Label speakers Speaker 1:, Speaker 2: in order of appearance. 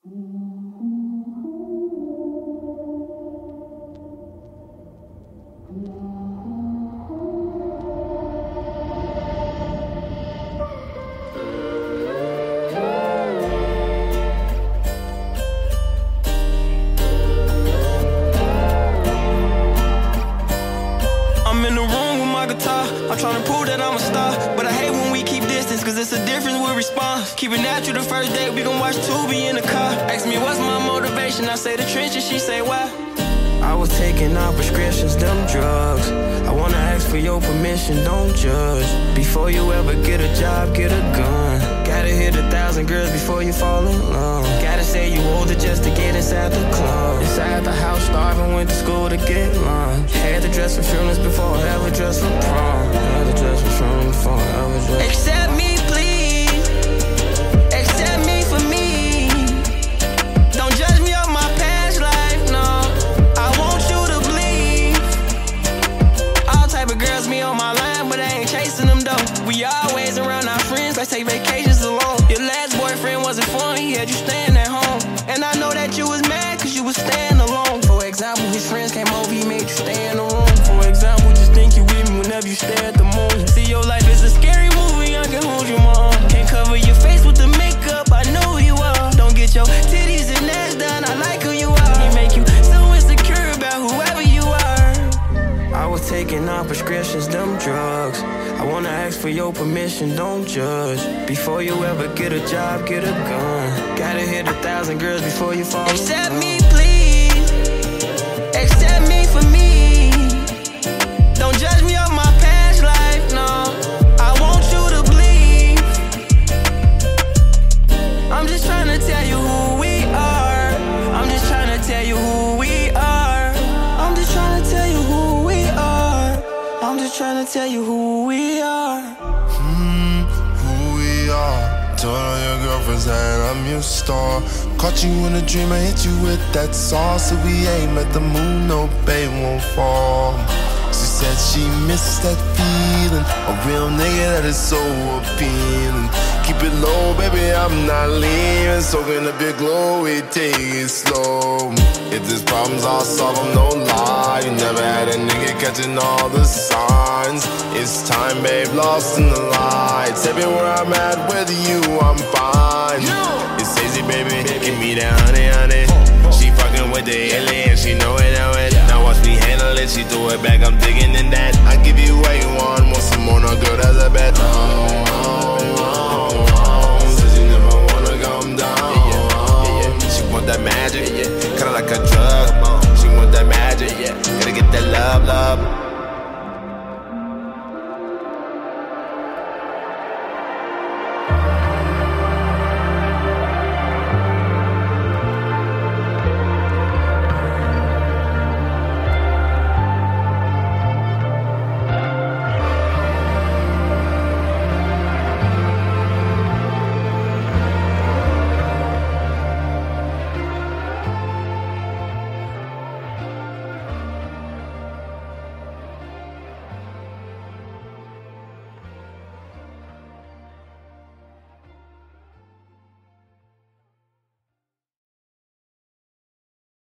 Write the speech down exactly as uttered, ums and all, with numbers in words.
Speaker 1: I'm in the room with my guitar, I'm tryna prove that I'm a star. But I hate when we keep distance, cause it's a difference with response. Keep it natural the first date, we gon' watch Tubi in the car. Ask me what's my motivation, I say the trenches, she say why. I was taking out prescriptions, them drugs. I wanna ask for your permission, don't judge. Before you ever get a job, get a gun. Gotta hit a thousand girls before you fall in love. Gotta say you older just to get inside the club. Inside the house, starving, went to school to get lunch. Had to dress for funerals before I ever dressed for prom. Had to dress for funerals before I ever dressed. Accept me, please. Accept me for me. Don't judge me on my past life, no. I want you to believe. All type of girls me on my line, but I ain't chasing them though. We always around our friends, let's take vacations alone. Your last boyfriend wasn't fun, he had you staying at home. And I know that you was mad cause you was staying alone. For example, his friends came over, he made you stay in the room. For example, just think you with me whenever you stare at the moon. See, your life is a scary movie, I can hold you more. Can't cover your face with the makeup, I know who you are. Don't get your titties and ass done, I like who you are. He make you so insecure about whoever you are. I was taking out prescriptions, them drugs. I wanna ask for your permission, don't judge. Before you ever get a job, get a gun. Gotta hit a thousand girls before you fall. Accept me, please. Accept me for me. Don't judge me on my past life, no. I want you to believe. I'm just trying to tell you who we are. I'm just trying to tell you who we are. I'm just trying to tell you who we are. I'm just trying to tell you who we are.
Speaker 2: Hmm, who we are. Told all your girlfriends that I'm your star. Caught you in a dream, I hit you with that sauce. So we aim at the moon, no babe won't fall. She said she missed that feeling. A real nigga that is so appealing. Keep it low, baby, I'm not leaving. Soaking up your glow, we take it slow. If there's problems, I'll solve them, no lie. You never had a nigga catching all the signs. It's time, babe, lost in the lights. Everywhere I'm at, with you, I'm fine. It's easy, baby, give me that honey, honey. She fucking with the alien, she know it, know it. Now watch me handle it, she threw it back, I'm digging in that. I give you what you want, want some more, no girl, that's a bet. Oh.